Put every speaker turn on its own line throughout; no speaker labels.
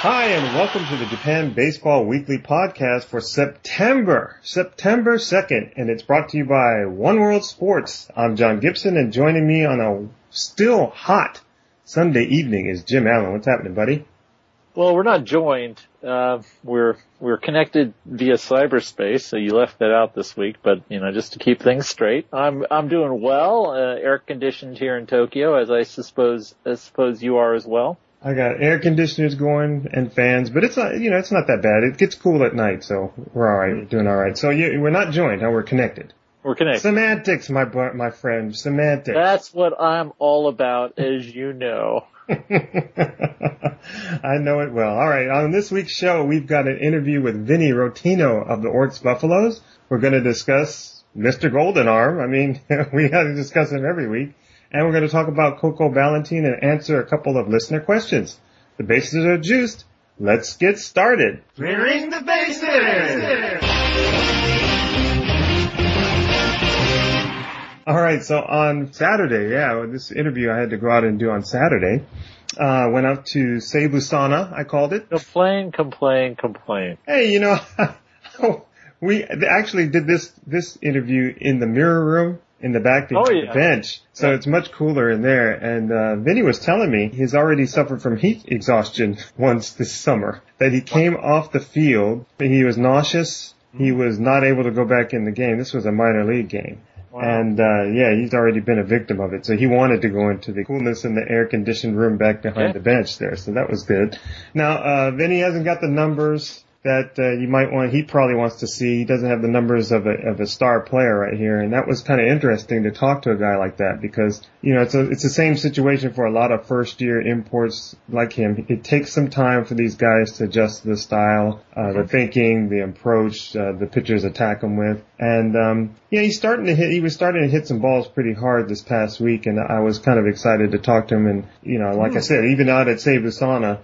Hi, and welcome to the Japan Baseball Weekly Podcast for September 2nd, and it's brought to you by One World Sports. I'm John Gibson, and joining me on a still hot Sunday evening is Jim Allen. What's happening, buddy?
Well, we're not joined. We're connected via cyberspace, so you left that out this week. But just to keep things straight, I'm doing well. Air conditioned here in Tokyo, as I suppose you are as well.
I got air conditioners going and fans, but it's not it's not that bad. It gets cool at night, so we're all right. We're doing all right. So we're not joined. Now we're connected.
We're connected.
Semantics, my friend. Semantics.
That's what I'm all about, as you know.
I know it well. All right. On this week's show, we've got an interview with Vinny Rotino of the Orix Buffaloes. We're going to discuss Mr. Golden Arm. I mean, we have to discuss him every week. And we're going to talk about Coco Valentin and answer a couple of listener questions. The bases are juiced. Let's get started.
Clearing the bases!
All right, so on Saturday, this interview I had to go out and do on Saturday. Went out to Seibusana, I called it.
Complain.
Hey, we actually did this interview in the mirror room in the back behind the bench. So it's much cooler in there. And Vinny was telling me he's already suffered from heat exhaustion once this summer, that he came off the field, he was nauseous, he was not able to go back in the game. This was a minor league game. Wow. And, he's already been a victim of it. So he wanted to go into the coolness in the air-conditioned room back behind the bench there. So that was good. Now, Vinny hasn't got the numbers that you might want. He probably wants to see. He doesn't have the numbers of a star player right here. And that was kind of interesting to talk to a guy like that because, it's the same situation for a lot of first-year imports like him. It takes some time for these guys to adjust to the style, the thinking, the approach, the pitchers attack them with. And, he was starting to hit some balls pretty hard this past week, and I was kind of excited to talk to him. And, like I said, even out at Seibusana,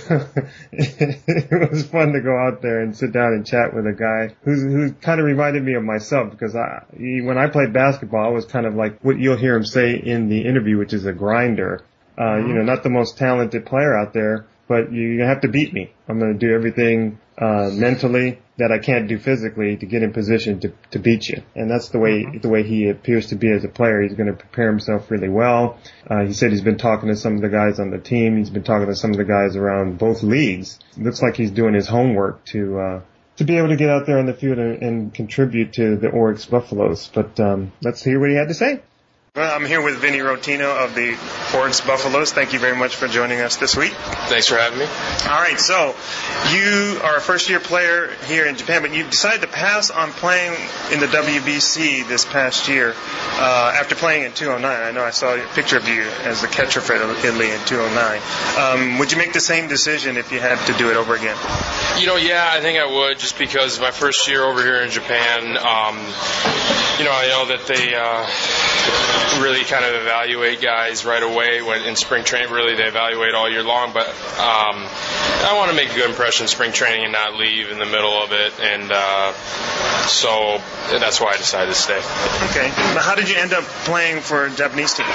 it was fun to go out there and sit down and chat with a guy who kind of reminded me of myself because when I played basketball, I was kind of like what you'll hear him say in the interview, which is a grinder. Not the most talented player out there, but you have to beat me. I'm going to do everything mentally that I can't do physically to get in position to beat you. And that's the way he appears to be as a player. He's going to prepare himself really well. He said he's been talking to some of the guys on the team. He's been talking to some of the guys around both leagues. It looks like he's doing his homework to be able to get out there on the field and contribute to the Orix Buffaloes. But let's hear what he had to say. Well, I'm here with Vinny Rotino of the Orix Buffaloes. Thank you very much for joining us this week.
Thanks for having me.
All right, so you are a first-year player here in Japan, but you decided to pass on playing in the WBC this past year after playing in 2009. I know I saw a picture of you as the catcher for Italy in 2009. Would you make the same decision if you had to do it over again?
I think I would, just because my first year over here in Japan, I know that they really kind of evaluate guys right away when in spring training. Really, they evaluate all year long, but I want to make a good impression in spring training and not leave in the middle of it, and so that's why I decided to stay.
Okay. Now, how did you end up playing for a Japanese team?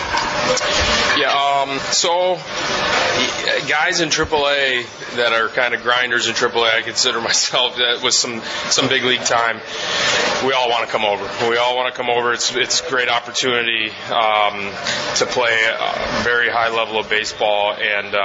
So guys in AAA that are kind of grinders in AAA, I consider myself, with some big league time, we all want to come over. It's a great opportunity to play a very high level of baseball, and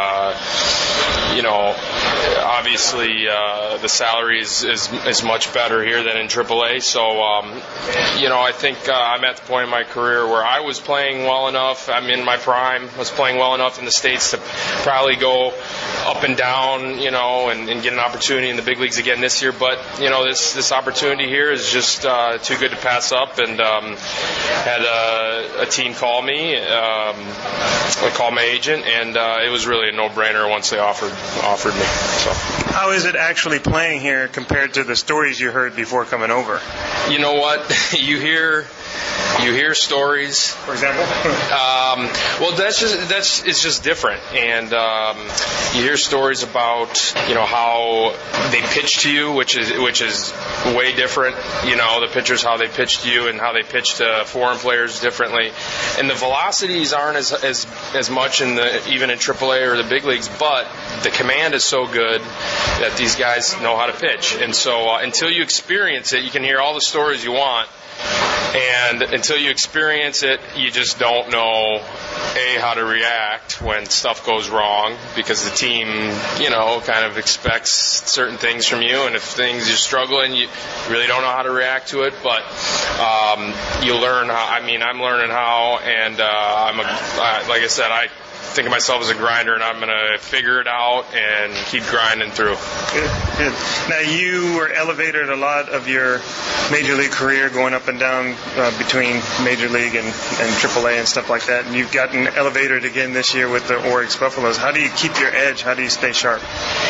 obviously the salary is much better here than in AAA. So I think I'm at the point in my career where I was playing well enough. I'm in my prime. Was playing well enough in the States to probably go up and down, and get an opportunity in the big leagues again this year. But this opportunity here is just too good to pass up, and had a team call me. I called my agent, and it was really a no-brainer once they offered me. So.
How is it actually playing here compared to the stories you heard before coming over?
You know what? You hear stories.
For example?
Well, it's just different, and you hear stories about, how they pitch to you, which is way different. The pitchers, how they pitch to you and how they pitch to foreign players differently. And the velocities aren't as much even in AAA or the big leagues, but the command is so good that these guys know how to pitch. And so until you experience it, you can hear all the stories you want. And until you experience it, you just don't know, how to react when stuff goes wrong, because the team, kind of expects certain things from you. And if things you're struggling, you really don't know how to react to it. But you learn how. I'm learning how, and like I said, I think of myself as a grinder, and I'm going to figure it out and keep grinding through.
Good. Now, you were elevated a lot of your major league career, going up and down between major league and AAA and stuff like that, and you've gotten elevated again this year with the Oryx Buffaloes. How do you keep your edge? How do you stay sharp?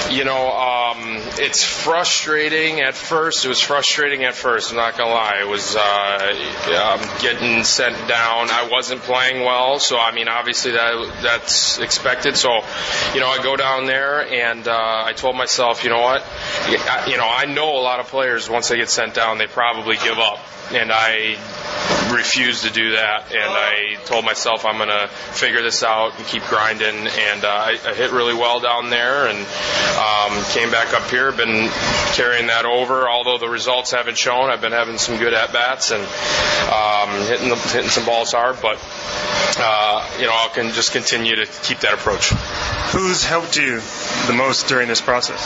It's frustrating at first. It was frustrating at first, I'm not going to lie. It was getting sent down. I wasn't playing well, so, obviously that's expected. So, I go down there and I told myself, you know what? I know a lot of players, once they get sent down, they probably give up. And I refused to do that. And I told myself I'm going to figure this out and keep grinding. And I hit really well down there and came back up here. Been carrying that over. Although the results haven't shown, I've been having some good at-bats and hitting some balls hard. But, I can just continue to keep that approach.
Who's helped you the most during this process?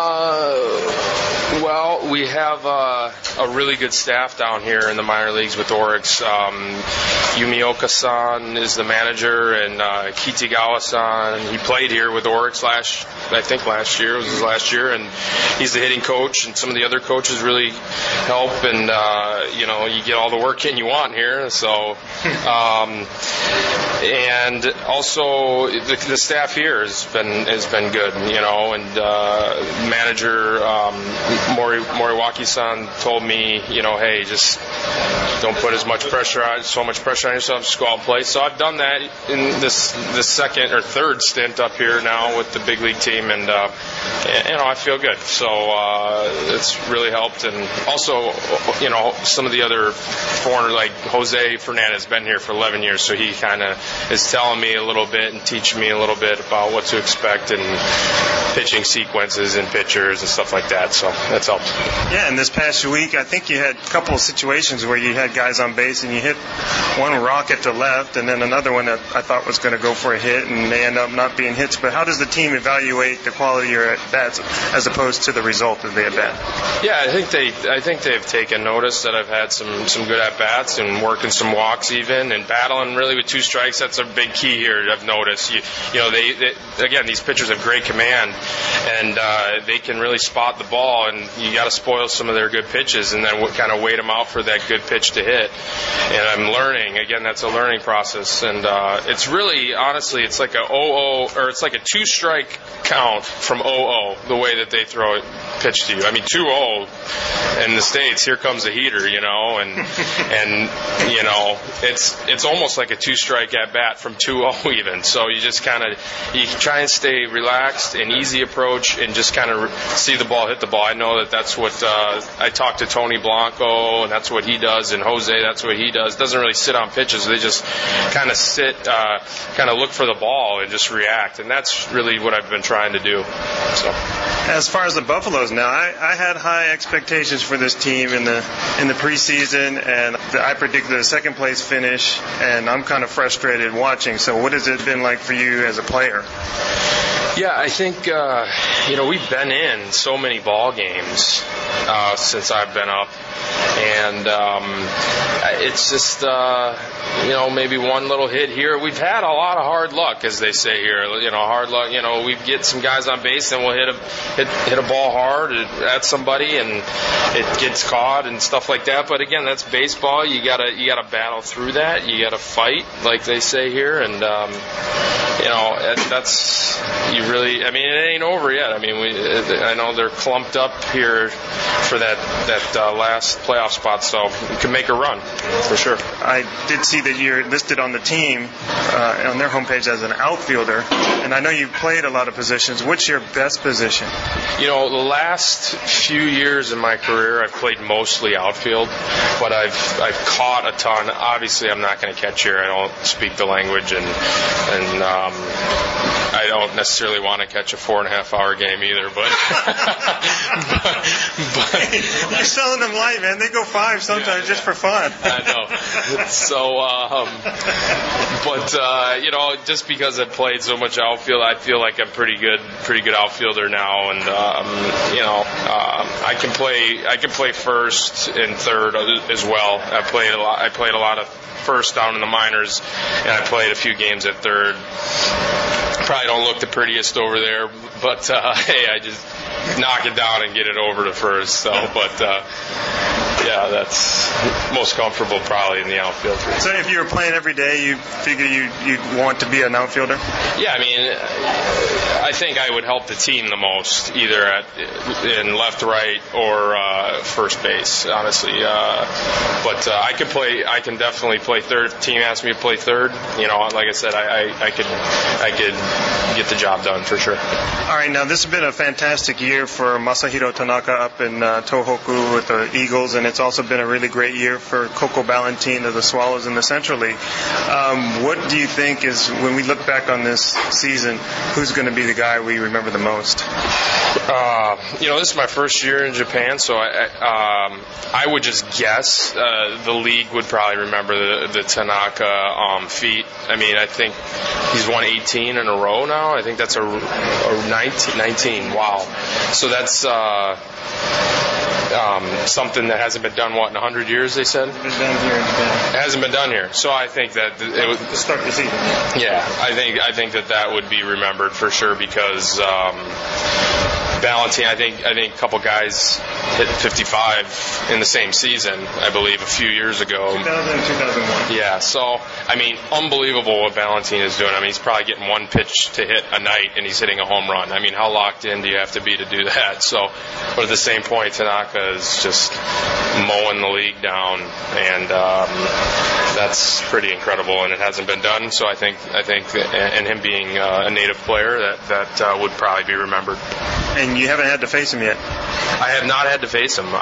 Well, we have a really good staff down here in the minor leagues with Oryx. Yumioka-san is the manager, and Kitigawa-san, he played here with Oryx last year. It was his last year, and he's the hitting coach, and some of the other coaches really help, and you get all the work in you want here. So, and also the staff here has been good, and manager Moriwaki-san told me, hey, just don't put so much pressure on yourself, just go out and play. So I've done that in this second or third stint up here now with the big league team, and I feel good. So it's really helped. And also, some of the other foreigners, like Jose Fernandez, been here for 11 years, so he kind of is telling me a little bit and teaching me a little bit about what to expect and pitching sequences and pitchers and stuff like that. So that's helped.
Yeah, and this past week, I think you had a couple of situations where you had guys on base and you hit one rocket to left and then another one that I thought was going to go for a hit, and they end up not being hits. But how does the team evaluate the quality of your at-bats as opposed to the result of the at-bat?
Yeah, I think they've taken notice that I've had some good at-bats and working some walks even, and battling really with two strikes. That's a big key here, I've noticed. They again, these pitchers have great command, and they can really spot the ball, and you got to spoil some of their good pitches and then kind of wait them out for that good pitch to hit. And I'm learning. Again, that's a learning process, and it's really, honestly, it's like it's like a two-strike count from 0-0, the way that they throw it, pitch to you. 2-0 in the States, here comes a heater, and it's almost like a two-strike at bat from 2-0 even. So you just you try and stay relaxed and easy approach and just kind of see the ball hit the ball. I know that's what I talked to Tony Blanco, and that's what he does, and Jose, that's what he does. Doesn't really sit on pitches. They just kind of sit, kind of look for the ball and just react, and that's really what I've been trying to do. So,
as far as the Buffaloes now, I had high expectations for this team in the preseason, and I predicted a second place finish, and I'm kind of frustrated watching. So what has it been like for you as a player?
Yeah, I think, we've been in so many ball games since I've been up, and it's just, maybe one little hit here. We've had a lot of hard luck, as they say here. Hard luck. We get some guys on base, and we'll hit a ball hard at somebody, and it gets caught and stuff like that. But again, that's baseball. You gotta battle through that. You gotta fight, like they say here, and that's. It ain't over yet. I mean, I know they're clumped up here for that last playoff spot, so we can make a run for sure.
I did see that you're listed on the team on their homepage as an outfielder, and I know you've played a lot of positions. What's your best position?
You know, the last few years in my career, I've played mostly outfield, but I've caught a ton. Obviously, I'm not going to catch here. I don't speak the language, and I don't necessarily want to catch a 4.5-hour game either. But
you're selling them light, man. They go 5 sometimes just for fun.
I know. So, but you know, just because I've played so much outfield, I feel like I'm pretty good outfielder now, and you know, I can play first and third as well. I played a lot of first down in the minors, and I played a few games at third. Probably don't look the prettiest over there, but hey, I just knock it down and get it over to first. So, but yeah, that's most comfortable probably in the outfield.
So if you were playing every day, you figure you'd want to be an outfielder?
Yeah, I mean, I think I would help the team the most, either in left, right, or first base, honestly. But I can definitely play third. If the team asks me to play third, you know, like I said, I could get the job done for sure.
All right, now this has been a fantastic year for Masahiro Tanaka up in Tohoku with the Eagles, and it's also been a really great year for Coco Ballantine of the Swallows in the Central League. What do you think is, when we look back on this season, who's going to be the guy we remember the most?
You know, this is my first year in Japan, so I would just guess the league would probably remember the Tanaka feat. I mean, I think he's won 18 in a row now. I think that's a 19. Wow. So that's something that hasn't been done, what, in 100 years, they said?
It's been done here in Japan.
It hasn't been done here. So I think that it would
start the season.
Yeah, I think that would be remembered for sure, because Ballantine, I think a couple guys hit 55 in the same season, I believe, a few years ago.
2000 and 2001.
Yeah, so, I mean, unbelievable what Ballantine is doing. I mean, he's probably getting one pitch to hit a night, and he's hitting a home run. I mean, how locked in do you have to be to do that? So, but at the same point, Tanaka is just mowing the league down, and that's pretty incredible, and it hasn't been done. So I think, and him being a native player, that would probably be remembered.
And you haven't had to face him yet?
I have not had to face him.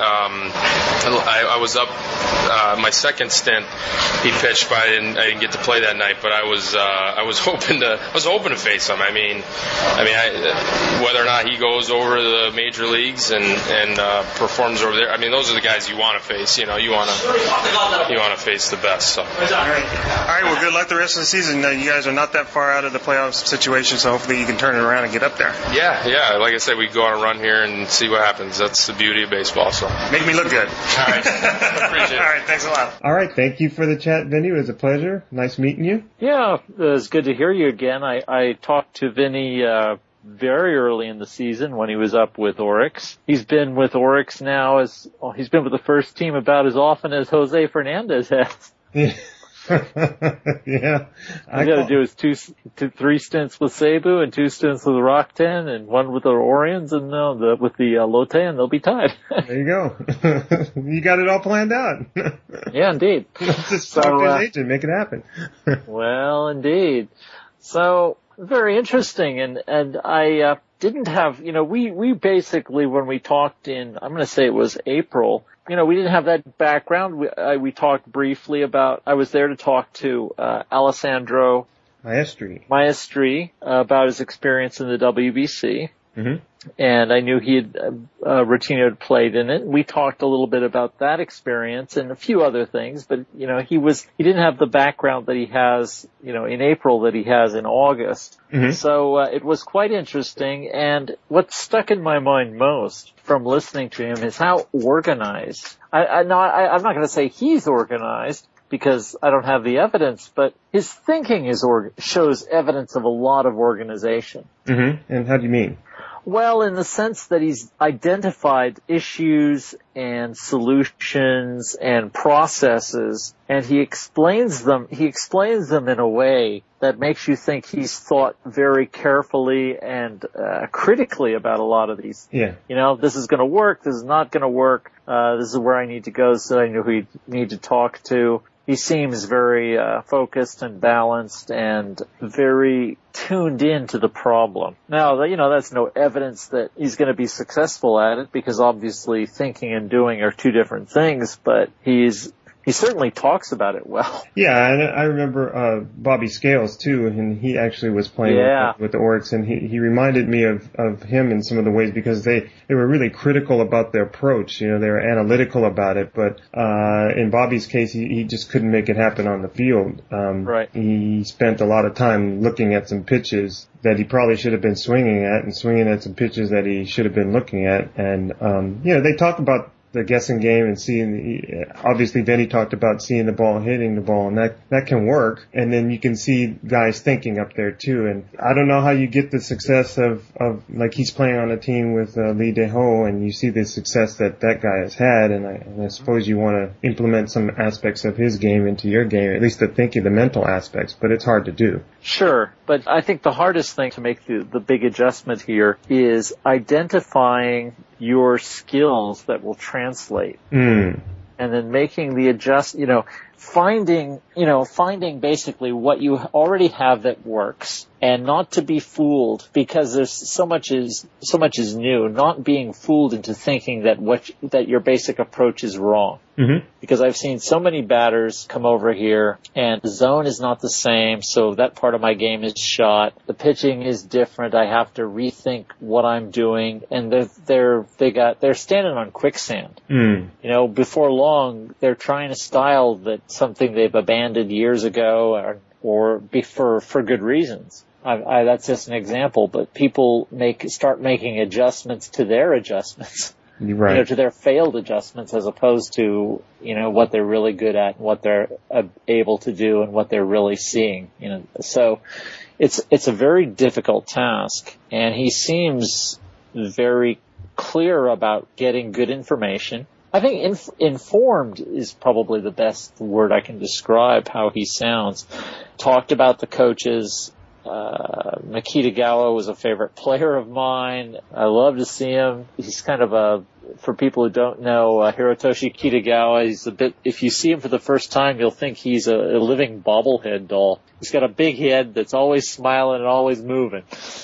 I was up my second stint. He pitched, but I didn't get to play that night. But I was hoping to face him. I mean, whether or not he goes over the major leagues and performs over there. I mean, those are the guys you want to face. You know, you want to face the best. So. All
right. Well, good luck the rest of the season. You guys are not that far out of the playoff situation, so hopefully you can turn it around and get up there.
Yeah. Like I said, we go on a run here and see what happens. That's the beauty of baseball. So
make me look good.
All right. Appreciate it.
All right. Thanks a lot. All right. Thank you for the chat, Vinny. It was a pleasure. Nice meeting you.
Yeah, it was good to hear you again. I talked to Vinny very early in the season when he was up with Oryx. He's been with Oryx now he's been with the first team about as often as Jose Fernandez has.
Yeah.
All you got to do is 3 stints with Seibu and 2 stints with the Rock-Ten and 1 with the Orions and with the Lotte, and they'll be tied.
There you go. You got it all planned out.
Yeah, indeed.
Just talk to his agent, make it happen.
Well, indeed. So, very interesting, and I didn't have, we basically, when we talked I'm going to say it was April, we didn't have that background. We talked briefly about, I was there to talk to Alessandro Maestri about his experience in the WBC. Mm-hmm. And I knew Rutino had played in it. We talked a little bit about that experience and a few other things, but, he didn't have the background that he has, in April that he has in August. Mm-hmm. So, it was quite interesting. And what stuck in my mind most from listening to him is how organized. I'm not going to say he's organized, because I don't have the evidence, but his thinking shows evidence of a lot of organization.
Mm-hmm. And how do you mean?
Well, in the sense that he's identified issues and solutions and processes, and he explains them in a way that makes you think he's thought very carefully and critically about a lot of these.
Yeah.
You know, this is going to work, this is not going to work, this is where I need to go, so I know who you need to talk to. He seems very focused and balanced and very tuned in to the problem. Now, you know, that's no evidence that he's going to be successful at it, because obviously thinking and doing are two different things, but he certainly talks about it well.
Yeah, and I remember Bobby Scales too, and he actually was playing with the Orcs, and he reminded me of him in some of the ways, because they were really critical about their approach. You know, they were analytical about it, but in Bobby's case, he just couldn't make it happen on the field.
Right.
He spent a lot of time looking at some pitches that he probably should have been swinging at, and swinging at some pitches that he should have been looking at. And you know, they talk about the guessing game and seeing, obviously Vinny talked about seeing the ball, hitting the ball, and that can work. And then you can see guys thinking up there too. And I don't know how you get the success of like he's playing on a team with Lee DeHo, and you see the success that guy has had. And I suppose you want to implement some aspects of his game into your game, at least the thinking, the mental aspects, but it's hard to do.
Sure, but I think the hardest thing to make the big adjustment here is identifying your skills that will translate. And then making the finding basically what you already have that works, and not to be fooled, because there's so much is new, not being fooled into thinking that your basic approach is wrong. Mm-hmm. Because I've seen so many batters come over here and the zone is not the same, so that part of my game is shot. The pitching is different. I have to rethink what I'm doing, and they're standing on quicksand. You know, before long they're trying a style that's something they've abandoned years ago, or for good reasons. That's just an example, but people start making adjustments to their adjustments.
Right.
You know, to their failed adjustments, as opposed to, you know, what they're really good at, and what they're able to do, and what they're really seeing. You know, so it's a very difficult task, and he seems very clear about getting good information. I think informed is probably the best word I can describe how he sounds. Talked about the coaches. Makitagawa was a favorite player of mine. I love to see him. He's kind of for people who don't know, Hirotoshi Kitagawa, he's if you see him for the first time, you'll think he's a living bobblehead doll. He's got a big head that's always smiling and always moving.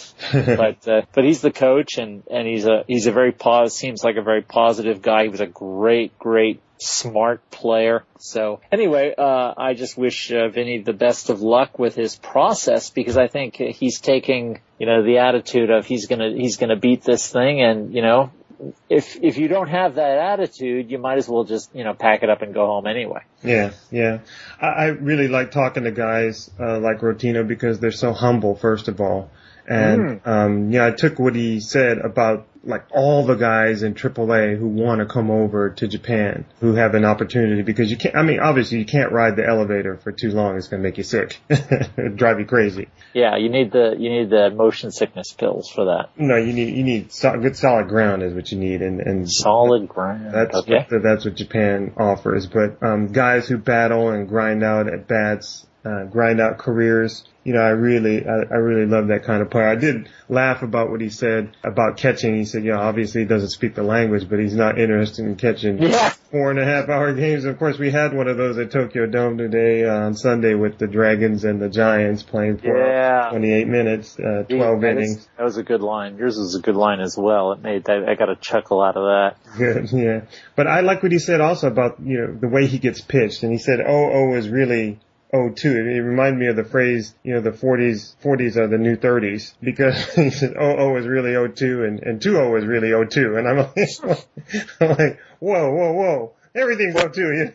But he's the coach, and he's a very seems like a very positive guy. He was a great smart player. So anyway, I just wish Vinny the best of luck with his process, because I think he's taking, you know, the attitude of he's gonna beat this thing, and, you know, if you don't have that attitude, you might as well just, you know, pack it up and go home anyway.
Yeah. I really like talking to guys like Rotino, because they're so humble, first of all. And I took what he said about like all the guys in AAA who want to come over to Japan, who have an opportunity, because you can't, I mean, obviously you can't ride the elevator for too long. It's going to make you sick. It'd drive you crazy.
Yeah, you need the motion sickness pills for that.
No, you need good solid ground is what you need, and
solid ground.
That's what Japan offers. But guys who battle and grind out at bats, grind out careers. You know, I really love that kind of player. I did laugh about what he said about catching. He said, you know, obviously he doesn't speak the language, but he's not interested in catching 4.5-hour games. Of course, we had one of those at Tokyo Dome today on Sunday with the Dragons and the Giants playing for 28 minutes, 12 innings.
That was a good line. Yours was a good line as well. I got a chuckle out of that.
Good, yeah. But I like what he said also about, you know, the way he gets pitched. And he said 0-0 is really 0-2. It reminded me of the phrase, you know, the 40s are the new 30s, because he said 0-0 is really 0-2 and 2-0 is really 0-2. And I'm like, whoa. Everything's 0-2.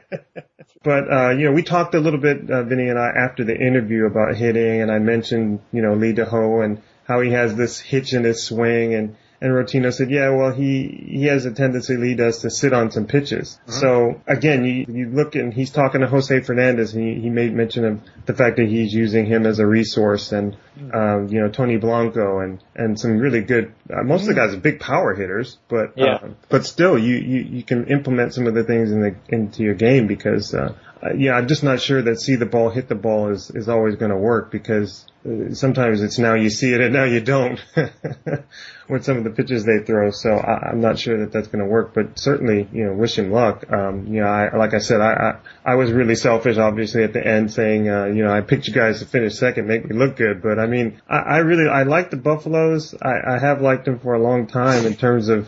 But, you know, we talked a little bit, Vinny and I, after the interview about hitting, and I mentioned, you know, Lee DeHo and how he has this hitch in his swing, And Rotino said, yeah, well, he has a tendency to lead us to sit on some pitches. Mm-hmm. So again, you look and he's talking to Jose Fernandez, and he made mention of the fact that he's using him as a resource, and, Tony Blanco and some really good, most of the guys are big power hitters, but still you can implement some of the things into your game because, I'm just not sure that see the ball, hit the ball is always going to work, because sometimes it's now you see it and now you don't with some of the pitches they throw. So I'm not sure that that's going to work, but certainly, wish him luck. Like I said, I was really selfish, obviously, at the end saying, I picked you guys to finish second, make me look good. But I mean, I like the Buffaloes. I have liked them for a long time in terms of,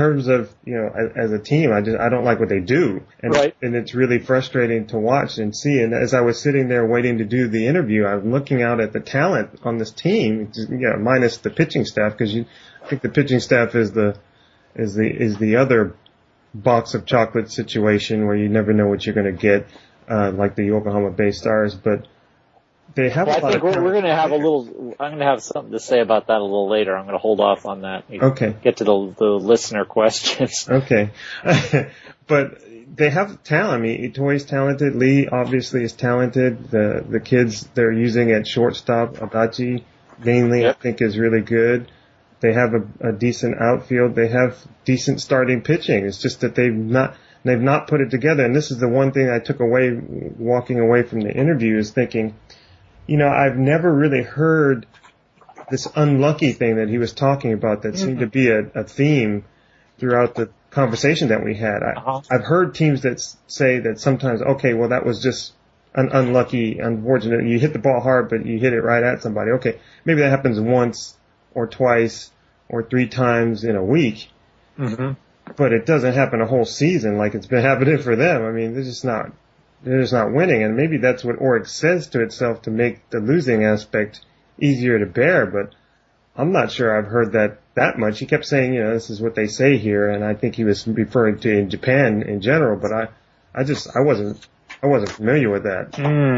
as a team. I don't like what they do. And it's really frustrating to watch and see. And as I was sitting there waiting to do the interview, I'm looking out at the talent on this team, minus the pitching staff, because I think the pitching staff is the other box of chocolate situation where you never know what you're going to get, like the Yokohama Bay Stars. But they have. I think
we're going to have I'm going to have something to say about that a little later. I'm going to hold off on that.
Okay.
Get to the listener questions.
Okay. But they have talent. I mean, Itoi's talented. Lee obviously is talented. The kids they're using at shortstop, Adachi mainly, I think is really good. They have a decent outfield. They have decent starting pitching. It's just that they've not put it together. And this is the one thing I took away walking away from the interview, is thinking, I've never really heard this unlucky thing that he was talking about that seemed to be a theme throughout the conversation that we had. I've heard teams that say that sometimes, okay, well, that was just an unlucky, unfortunate. You hit the ball hard, but you hit it right at somebody. Okay, maybe that happens once or twice or 3 times in a week. Mm-hmm. But it doesn't happen a whole season like it's been happening for them. I mean, they're just not winning. And maybe that's what Oryx says to itself to make the losing aspect easier to bear. But I'm not sure I've heard that much. He kept saying, this is what they say here, and I think he was referring to in Japan in general, but I wasn't familiar with that.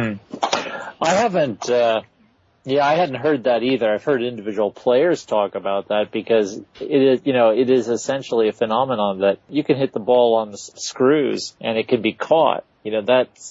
I haven't, I hadn't heard that either. I've heard individual players talk about that, because it is essentially a phenomenon that you can hit the ball on the screws and it can be caught. That's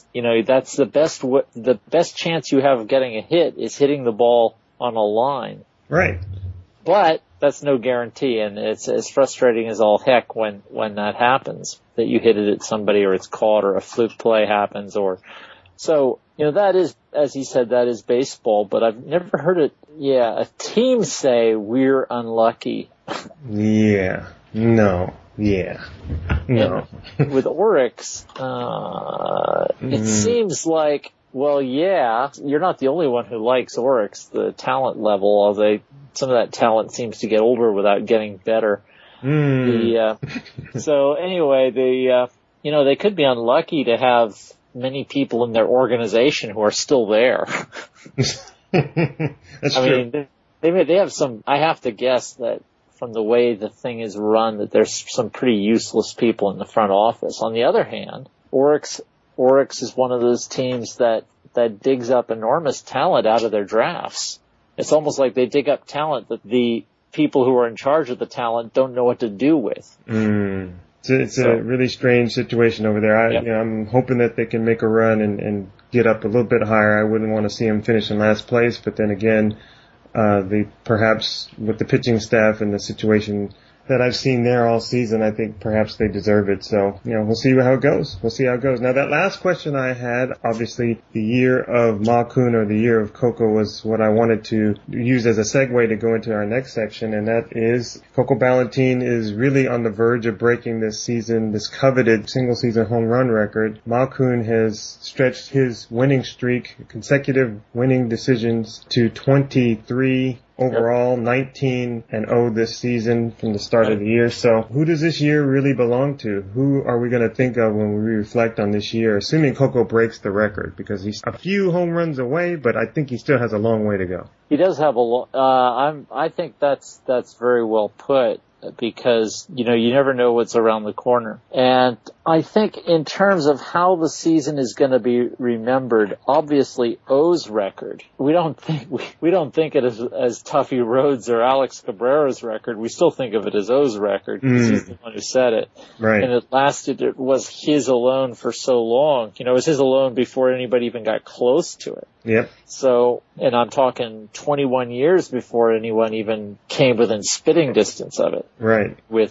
the best chance you have of getting a hit is hitting the ball on a line.
Right.
But that's no guarantee, and it's as frustrating as all heck when that happens, that you hit it at somebody or it's caught or a fluke play happens so, that is, as he said, that is baseball, but I've never heard a team say we're unlucky.
Yeah. No. Yeah. No.
With Oryx, it seems like, well, yeah, you're not the only one who likes Oryx, the talent level, although some of that talent seems to get older without getting better. So anyway, they could be unlucky to have many people in their organization who are still there.
That's true.
Mean, they have some, I have to guess that from the way the thing is run, that there's some pretty useless people in the front office. On the other hand, Oryx is one of those teams that digs up enormous talent out of their drafts. It's almost like they dig up talent that the people who are in charge of the talent don't know what to do with.
It's a really strange situation over there. I'm hoping that they can make a run and get up a little bit higher. I wouldn't want to see them finish in last place, but then again, they perhaps with the pitching staff and the situation that I've seen there all season, I think perhaps they deserve it. So, we'll see how it goes. Now, that last question I had, obviously, the year of Ma-kun or the year of Coco was what I wanted to use as a segue to go into our next section, and that is Coco Ballantine is really on the verge of breaking this coveted single-season home run record. Ma-kun has stretched his winning streak, consecutive winning decisions, to 23 overall, 19-0 this season from the start of the year. So who does this year really belong to? Who are we going to think of when we reflect on this year, assuming Coco breaks the record? Because he's a few home runs away, but I think he still has a long way to go.
He does have I think that's very well put. because, you never know what's around the corner. And I think in terms of how the season is going to be remembered, obviously O's record, we don't think it as Tuffy Rhodes or Alex Cabrera's record. We still think of it as O's record because he's the one who said it.
Right.
And it was his alone for so long. It was his alone before anybody even got close to it.
Yep.
So, and I'm talking 21 years before anyone even came within spitting distance of it.
Right.
With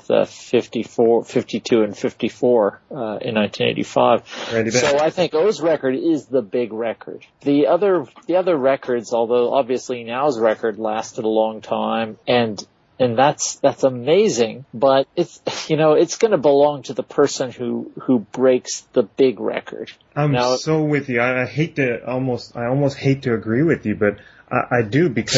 52 and 54 in 1985.
Right.
So I think O's record is the big record. The other records, although obviously Now's record lasted a long time, and that's amazing, but it's going to belong to the person who breaks the big record.
I'm so with you. I almost hate to agree with you, but I do, because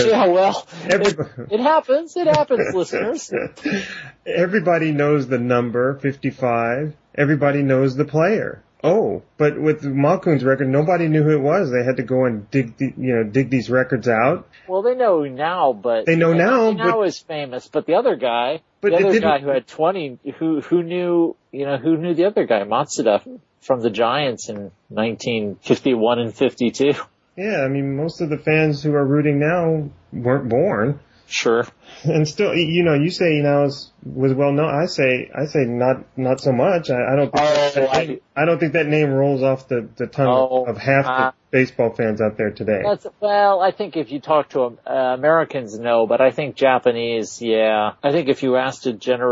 it happens. It happens, listeners.
Everybody knows the number 55. Everybody knows the player. Oh, but with Malkoun's record, nobody knew who it was. They had to go and dig these records out.
Well, they know now, but
they know now.
Now is famous, but the other guy, guy who had 20, who knew the other guy, Matsuda from the Giants in 1951 and 52.
Yeah, I mean, most of the fans who are rooting now weren't born.
Sure.
And still, you say Now was well known. I say not so much. I don't think that name rolls off the tongue of half the baseball fans out there today.
I think if you talk to Americans, no, but I think Japanese, yeah. I think if you asked a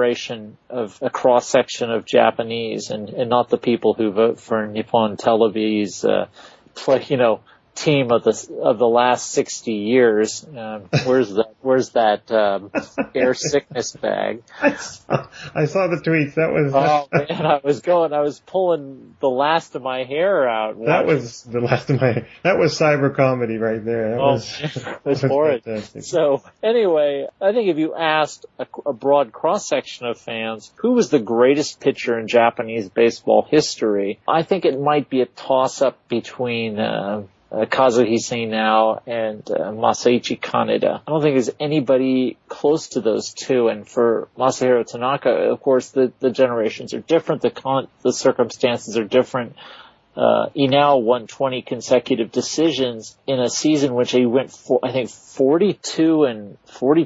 cross section of Japanese and not the people who vote for Nippon Televi's, team of the last 60 years. Where's that air sickness bag?
I saw the tweets. That was.
Oh man, I was pulling the last of my hair out.
That was the last of my hair. That was cyber comedy right there. That was
horrid.
Fantastic.
So anyway, I think if you asked a broad cross section of fans who was the greatest pitcher in Japanese baseball history, I think it might be a toss up between Kazuhisa Now and Masaichi Kaneda. I don't think there's anybody close to those two. And for Masahiro Tanaka, of course, the generations are different. The circumstances are different. Inao won 20 consecutive decisions in a season which he went for, I think, 42 and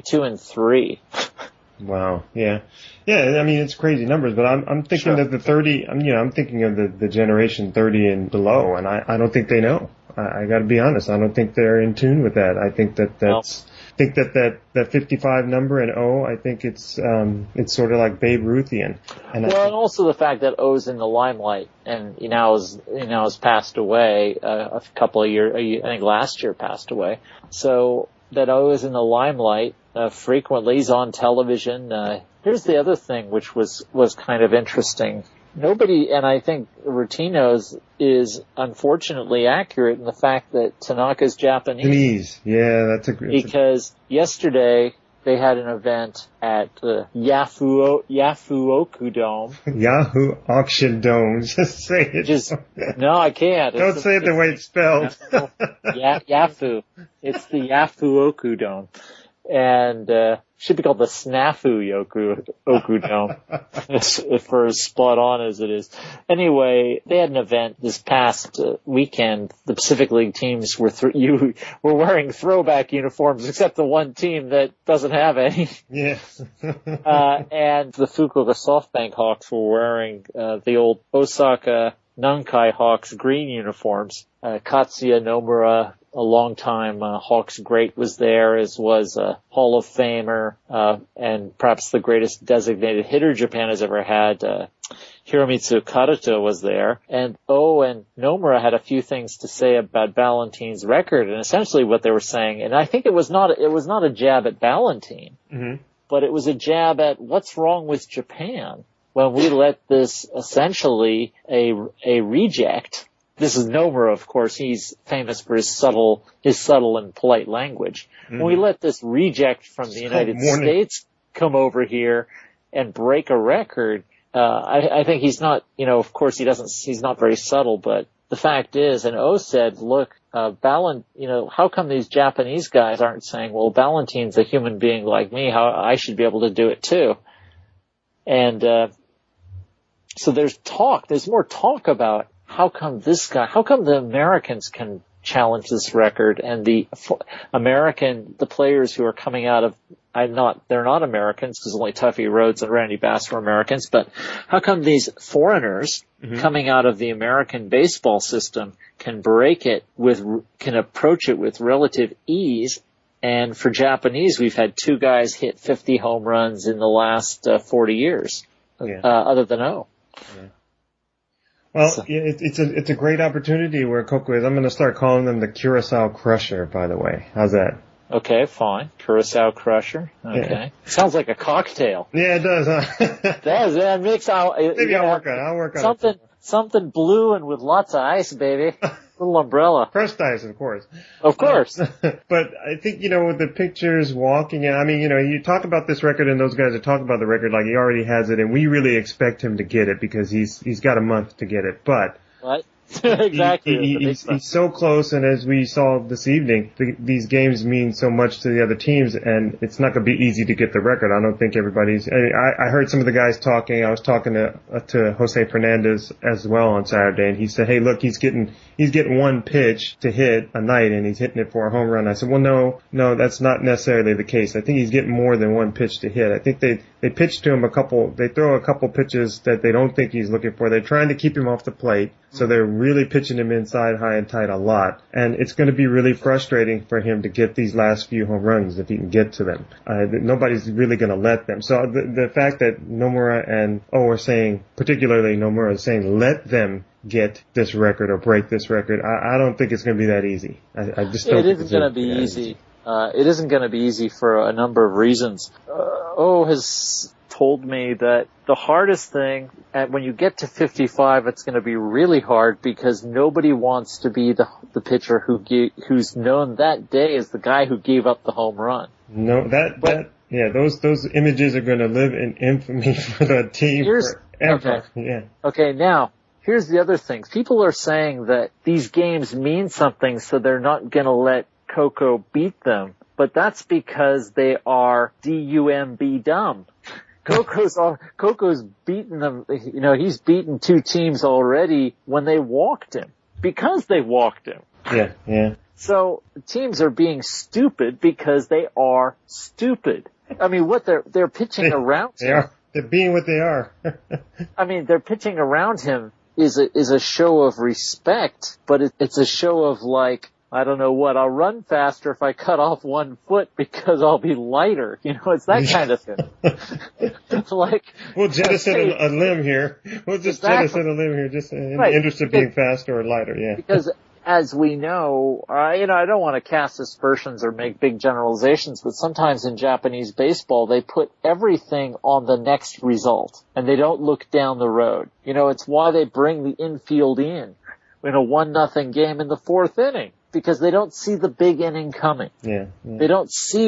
3.
Wow. Yeah. Yeah. I mean, it's crazy numbers, but I'm thinking that the 30, I'm thinking of the generation 30 and below, and I don't think they know. I got to be honest. I don't think they're in tune with that. I think that 55 number and O, I think it's sort of like Babe Ruthian. And
also the fact that O's in the limelight, and Inao's passed away a couple of years. I think last year passed away. So that O is in the limelight frequently. He's on television. Here's the other thing, which was kind of interesting. Nobody, and I think Rutino's is unfortunately accurate in the fact that Tanaka's Japanese.
Yeah, that's a great.
Because yesterday they had an event at the Yafuoku Dome.
Yahoo Auction Dome. Just say it.
No, I can't.
Don't say it the way it's spelled.
Yafu. It's the Yafuoku Dome. And should be called the Snafu Oku Dome, for as spot on as it is. Anyway, they had an event this past weekend. The Pacific League teams were wearing throwback uniforms, except the one team that doesn't have any.
Yeah.
And the Fukuoka SoftBank Hawks were wearing the old Osaka Nankai Hawks green uniforms. Katsuya Nomura, a longtime Hawks great, was there, as was a Hall of Famer and perhaps the greatest designated hitter Japan has ever had. Hiromitsu Karuta was there, and and Nomura had a few things to say about Ballantyne's record, and essentially what they were saying, and I think it was not a jab at Ballantine, but it was a jab at what's wrong with Japan when we let this essentially a reject. This is Nomura, of course. He's famous for his subtle and polite language. When we let this reject from the United States come over here and break a record, I think he's not, of course he's not very subtle, but the fact is, and O said, look, how come these Japanese guys aren't saying, well, Ballantyne's a human being like me, how I should be able to do it too? And so there's more talk about how come the Americans can challenge this record, and the players who are coming out of, they're not Americans because only Tuffy Rhodes and Randy Bass were Americans, but how come these foreigners coming out of the American baseball system can approach it with relative ease? And for Japanese, we've had 2 guys hit 50 home runs in the last 40 years, other than O. Yeah.
Well, it's a great opportunity where Koko is. I'm going to start calling them the Curacao Crusher, by the way. How's that?
Okay, fine. Curacao Crusher. Okay. Yeah. Sounds like a cocktail.
Yeah, it does, huh?
It does. It makes out.
Maybe I'll work on it.
Something blue and with lots of ice, baby. Little umbrella.
Crushed ice, of course.
Of course.
But I think, with the pictures walking in, I mean, you talk about this record and those guys are talking about the record like he already has it, and we really expect him to get it because he's got a month to get it. But
what? Exactly.
He's so close, and as we saw this evening, these games mean so much to the other teams, and it's not going to be easy to get the record. I don't think I heard some of the guys talking. I was talking to Jose Fernandez as well on Saturday, and he said, hey, look, he's getting 1 pitch to hit a night, and he's hitting it for a home run. I said, well, no, that's not necessarily the case. I think he's getting more than 1 pitch to hit. I think they pitch to him they throw a couple pitches that they don't think he's looking for. They're trying to keep him off the plate, so they're really pitching him inside, high and tight a lot. And it's going to be really frustrating for him to get these last few home runs if he can get to them. Nobody's really going to let them. So the fact that Nomura and O are saying, particularly Nomura is saying, let them get this record or break this record, I don't think it's going to be that easy. I just don't think
it's going to be easy. It isn't going to be easy for a number of reasons. O has told me that the hardest thing, and when you get to 55, it's going to be really hard because nobody wants to be the pitcher who's known that day as the guy who gave up the home run.
No, those images are going to live in infamy for the team forever.
Okay. Yeah. Okay, now, here's the other thing. People are saying that these games mean something, so they're not going to let Koko beat them. But that's because they are D-U-M-B dumb. Koko's beaten them, he's beaten 2 teams already when they walked him. Because they walked him.
Yeah.
So teams are being stupid because they are stupid. I mean, what they're pitching around him.
They're being what they are.
I mean, they're pitching around him is a show of respect, but it's a show of like, I don't know what, I'll run faster if I cut off 1 foot because I'll be lighter. It's that kind of thing. Like, we'll
jettison a limb here. We'll just jettison a limb here just in the interest of being faster or lighter, yeah.
Because as we know, I don't want to cast aspersions or make big generalizations, but sometimes in Japanese baseball, they put everything on the next result and they don't look down the road. It's why they bring the infield in a 1-0 game in the 4th inning. Because they don't see the big inning coming. Yeah. They don't see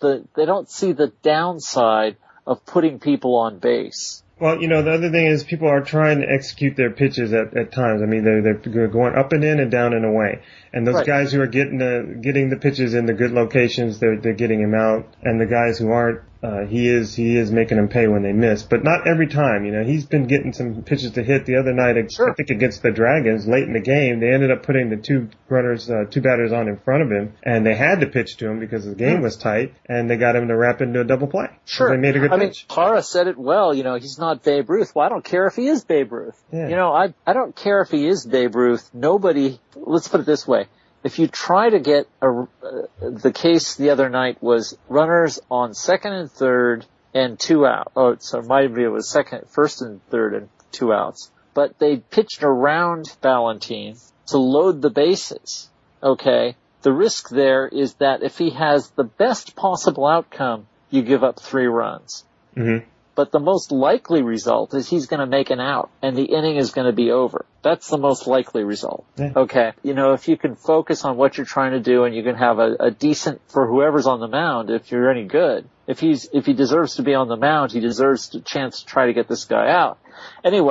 the downside of putting people on base.
Well, the other thing is people are trying to execute their pitches at times. I mean, they're going up and in and down and away. And those guys who are getting the pitches in the good locations, they're getting them out. And the guys who aren't, he is making them pay when they miss. But not every time, he's been getting some pitches to hit the other night. I think against the Dragons late in the game, they ended up putting the 2 batters on in front of him. And they had to pitch to him because the game was tight. And they got him to wrap into a double play.
Sure.
They made a good pitch.
Hara said it well, he's not Babe Ruth. Well, I don't care if he is Babe Ruth. Yeah. I don't care if he is Babe Ruth. Let's put it this way. If you try to get the case the other night was runners on 2nd and 3rd and 2 out. Oh, so it might be it was 1st and 3rd and 2 outs. But they pitched around Valentin to load the bases. Okay. The risk there is that if he has the best possible outcome, you give up 3 runs. Mm-hmm. But the most likely result is he's going to make an out, and the inning is going to be over. That's the most likely result. Yeah. Okay. If you can focus on what you're trying to do, and you can have a decent, for whoever's on the mound, if you're any good. If he deserves to be on the mound, he deserves a chance to try to get this guy out. Anyway,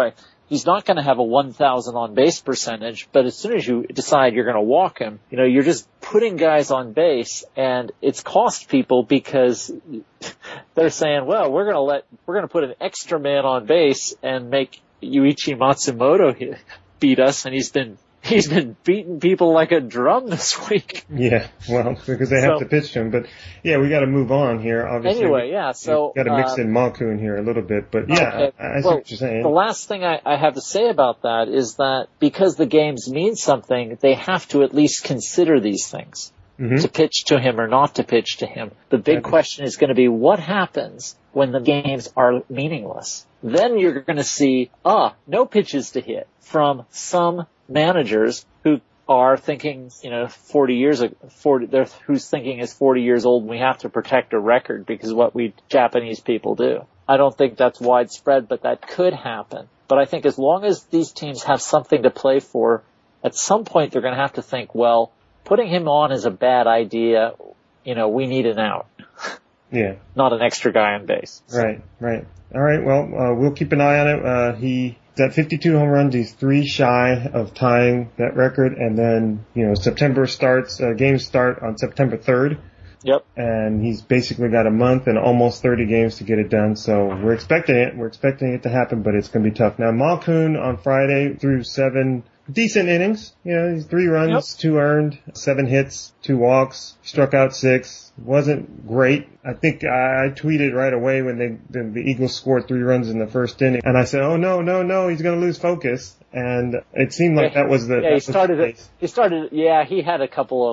he's not going to have a 1,000 on base percentage, but as soon as you decide you're going to walk him, you're just putting guys on base, and it's cost people because they're saying, well, we're going to put an extra man on base and make Yuichi Matsumoto beat us, and he's been beating people like a drum this week.
Yeah, well, because they have to pitch to him. But, yeah, we got to move on here, obviously.
Anyway, yeah, so...
got to mix in Malkoun here a little bit. But, yeah, okay. I see what you're saying.
The last thing I have to say about that is that because the games mean something, they have to at least consider these things. Mm-hmm. To pitch to him or not to pitch to him. The big question is going to be what happens when the games are meaningless. Then you're going to see, no pitches to hit from some managers who are thinking, 40 years ago, whose thinking is 40 years old and we have to protect a record because what we Japanese people do. I don't think that's widespread, but that could happen. But I think as long as these teams have something to play for, at some point they're going to have to think, well, putting him on is a bad idea. We need an out.
Yeah.
Not an extra guy on base. So.
Right. All right. Well, we'll keep an eye on it. He's at 52 home runs. He's 3 shy of tying that record. And then, September starts, games start on September 3rd.
Yep.
And he's basically got a month and almost 30 games to get it done. So we're expecting it. We're expecting it to happen, but it's going to be tough. Now, Malkoun on Friday threw 7 decent innings. He's 3 runs, 2 earned, 7 hits, 2 walks, struck out 6. Wasn't great. I think I tweeted right away when the Eagles scored 3 runs in the first inning, and I said, "Oh no, he's going to lose focus." And it seemed like that was the
he started. Yeah, he had a couple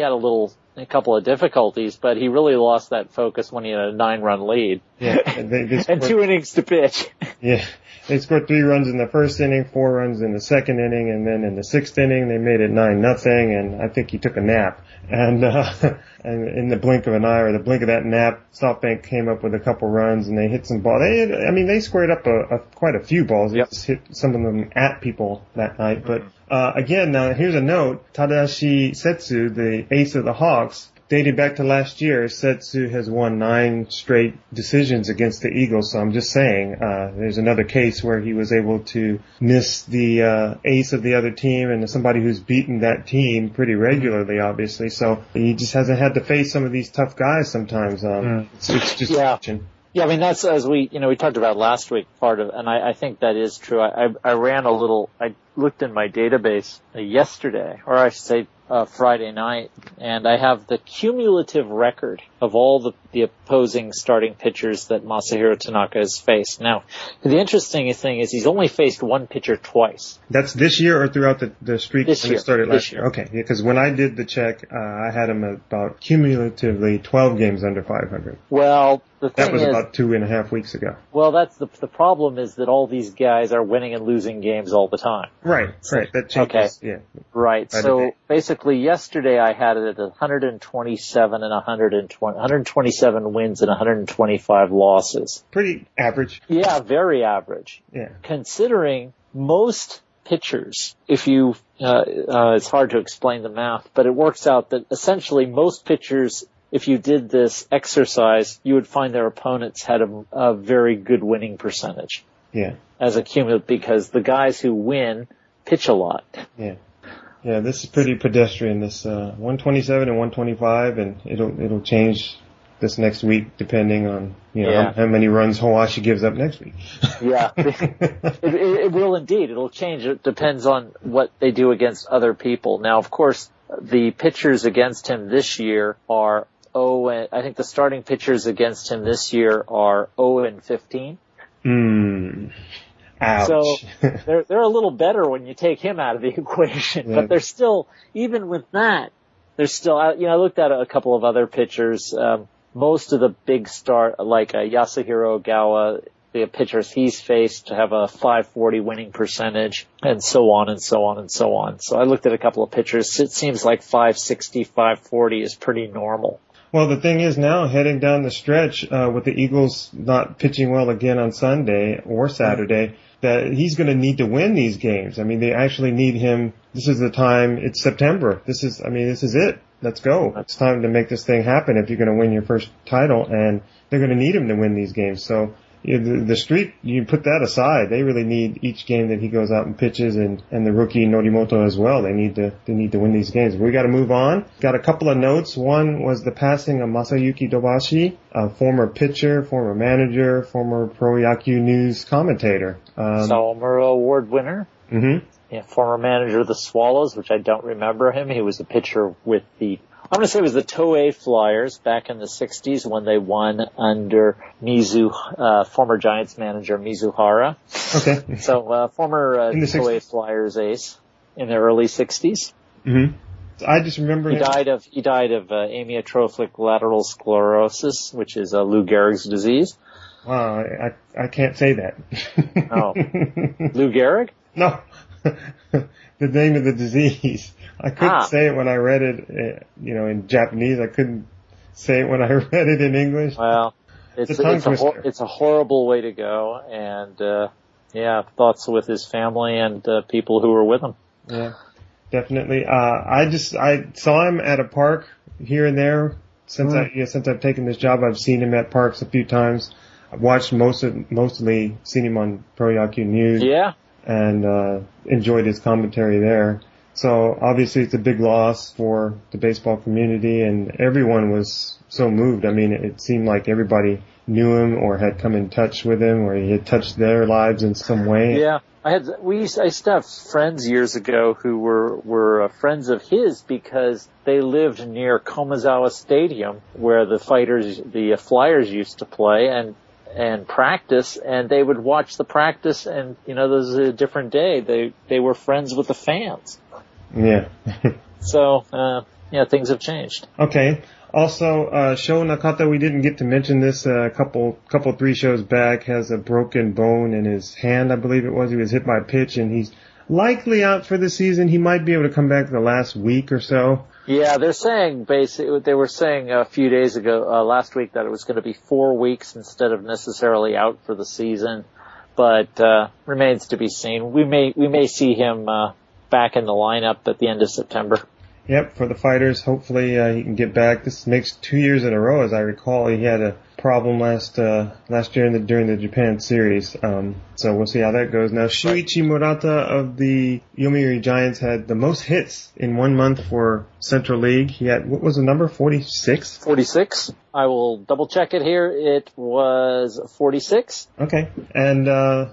of difficulties, but he really lost that focus when he had a 9-run lead.
Yeah,
and 2 innings to pitch.
Yeah. They scored 3 runs in the first inning, 4 runs in the second inning, and then in the 6th inning they made it 9-0, and I think he took a nap. And in the blink of an eye, or the blink of that nap, SoftBank came up with a couple runs and they hit some balls. They squared up quite a few balls. They just hit some of them at people that night. But again, now here's a note. Tadashi Setsu, the ace of the Hawks, dating back to last year, Setsu has won 9 straight decisions against the Eagles. So I'm just saying, there's another case where he was able to miss the ace of the other team, and somebody who's beaten that team pretty regularly, obviously. So he just hasn't had to face some of these tough guys sometimes. It's just watching.
Yeah, I mean, that's as we talked about last week, and I think that is true. I looked in my database yesterday, or I should say, Friday night, and I have the cumulative record of all the opposing starting pitchers that Masahiro Tanaka has faced. Now, the interesting thing is he's only faced one pitcher twice.
That's this year or throughout the streak
this
when
year,
it started last year? Okay, because when I did the check, I had him about cumulatively 12 games under 500.
Well, the thing
that was about 2.5 weeks ago.
Well, that's the problem is that all these guys are winning and losing games all the time.
Right. That changes.
Okay. Yeah. Right. So basically yesterday I had it at 127 and 127 wins and 125 losses.
Pretty average.
Yeah, very average.
Yeah.
Considering most pitchers, if you, it's hard to explain the math, but it works out that essentially most pitchers, if you did this exercise, you would find their opponents had a very good winning percentage.
Yeah.
As a cumulative, because the guys who win pitch a lot.
Yeah. Yeah, this is pretty pedestrian, this 127 and 125, and it'll change this next week depending on, how many runs Hawashi gives up next week.
Yeah. It will indeed. It'll change. It depends on what they do against other people. Now, of course, the pitchers against him this year are I think the starting pitchers against him this year are 0-15.
Ouch.
So they're a little better when you take him out of the equation, but they're still, even with that, they're still, I looked at a couple of other pitchers, most of the big like Yasuhiro Ogawa, the pitchers he's faced have a 540 winning percentage, and so on and so on and so on. So I looked at a couple of pitchers. It seems like 560, 540 is pretty normal.
Well, the thing is now, heading down the stretch, with the Eagles not pitching well again on Sunday or Saturday, that he's going to need to win these games. I mean, they actually need him. This is the time. It's September. This is it. Let's go. It's time to make this thing happen if you're going to win your first title, and they're going to need him to win these games. So the streak, you put that aside. They really need each game that he goes out and pitches, and the rookie Norimoto as well. They need to win these games. We got to move on. Got a couple of notes. One was the passing of Masayuki Dobashi, a former pitcher, former manager, former Pro Yaku News commentator.
Sawamura Award winner.
Mm-hmm.
Yeah, former manager of the Swallows, which I don't remember him. He was a pitcher with I'm going to say it was the Toei Flyers back in the 60s when they won under former Giants manager Mizuhara.
Okay.
So, former Toei 60s. Flyers ace in the early 60s.
Mm-hmm. I just remember
he died of amyotrophic lateral sclerosis, which is Lou Gehrig's disease.
Wow, I can't say that.
Oh. Lou Gehrig?
No. The name of the disease. I couldn't say it when I read it, in Japanese. I couldn't say it when I read it in English.
Well, it's a horrible way to go, and thoughts with his family and people who were with him.
Yeah, definitely. I saw him at a park here and there since I've taken this job. I've seen him at parks a few times. I've watched mostly seen him on Pro Yaku News.
Yeah.
And enjoyed his commentary there. So obviously it's a big loss for the baseball community, and everyone was so moved. I mean, it seemed like everybody knew him or had come in touch with him, or he had touched their lives in some way.
Yeah, I used to have friends years ago who were friends of his because they lived near Komazawa Stadium, where the Flyers used to play, and practice, and they would watch the practice, and this was a different day. They were friends with the fans.
Yeah.
So things have changed.
Okay. Also, Sho Nakata, we didn't get to mention this couple 3 shows back, has a broken bone in his hand, I believe it was. He was hit by a pitch, and he's likely out for the season. He might be able to come back the last week or so.
Yeah, they're saying they were saying a few days ago, last week, that it was going to be 4 weeks instead of necessarily out for the season, but remains to be seen. We may see him back in the lineup at the end of September.
Yep, for the Fighters, hopefully he can get back. This makes 2 years in a row, as I recall. He had a problem last year during the Japan series. So we'll see how that goes. Now, Shuichi Murata of the Yomiuri Giants had the most hits in 1 month for Central League. He had, what was the number? 46?
46. I will double check it here. It was 46.
Okay. And,